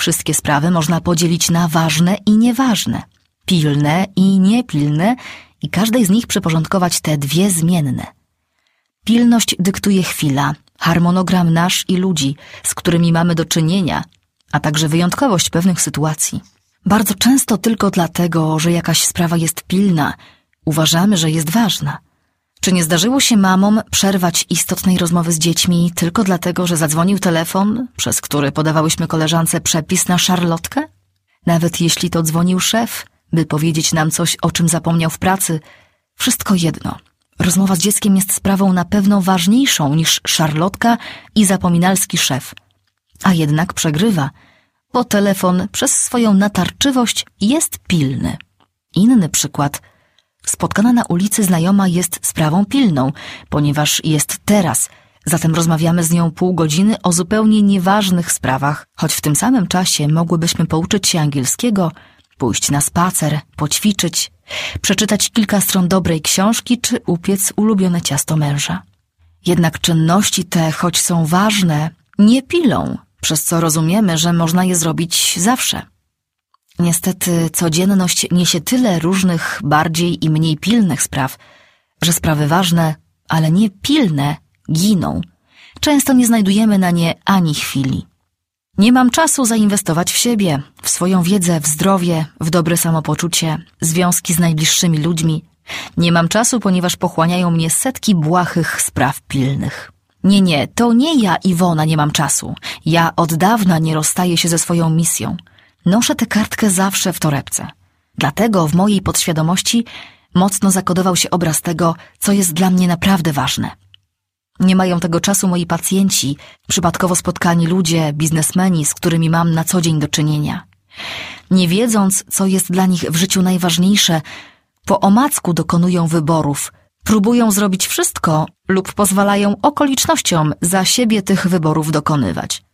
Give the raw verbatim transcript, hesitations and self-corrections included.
Wszystkie sprawy można podzielić na ważne i nieważne, pilne i niepilne i każdej z nich przyporządkować te dwie zmienne. Pilność dyktuje chwila, harmonogram nasz i ludzi, z którymi mamy do czynienia, a także wyjątkowość pewnych sytuacji. Bardzo często tylko dlatego, że jakaś sprawa jest pilna, uważamy, że jest ważna. Czy nie zdarzyło się mamom przerwać istotnej rozmowy z dziećmi tylko dlatego, że zadzwonił telefon, przez który podawałyśmy koleżance przepis na szarlotkę? Nawet jeśli to dzwonił szef, by powiedzieć nam coś, o czym zapomniał w pracy, wszystko jedno. Rozmowa z dzieckiem jest sprawą na pewno ważniejszą niż szarlotka i zapominalski szef. A jednak przegrywa, bo telefon przez swoją natarczywość jest pilny. Inny przykład. Spotkana na ulicy znajoma jest sprawą pilną, ponieważ jest teraz, zatem rozmawiamy z nią pół godziny o zupełnie nieważnych sprawach, choć w tym samym czasie mogłybyśmy pouczyć się angielskiego, pójść na spacer, poćwiczyć, przeczytać kilka stron dobrej książki czy upiec ulubione ciasto męża. Jednak czynności te, choć są ważne, nie pilą, przez co rozumiemy, że można je zrobić zawsze. Niestety codzienność niesie tyle różnych, bardziej i mniej pilnych spraw, że sprawy ważne, ale nie pilne, giną. Często nie znajdujemy na nie ani chwili. Nie mam czasu zainwestować w siebie, w swoją wiedzę, w zdrowie, w dobre samopoczucie, związki z najbliższymi ludźmi. Nie mam czasu, ponieważ pochłaniają mnie setki błahych spraw pilnych. Nie, nie, to nie ja, Iwona, nie mam czasu. Ja od dawna nie rozstaję się ze swoją misją. Noszę tę kartkę zawsze w torebce. Dlatego w mojej podświadomości mocno zakodował się obraz tego, co jest dla mnie naprawdę ważne. Nie mają tego czasu moi pacjenci, przypadkowo spotkani ludzie, biznesmeni, z którymi mam na co dzień do czynienia. Nie wiedząc, co jest dla nich w życiu najważniejsze, po omacku dokonują wyborów, próbują zrobić wszystko lub pozwalają okolicznościom za siebie tych wyborów dokonywać.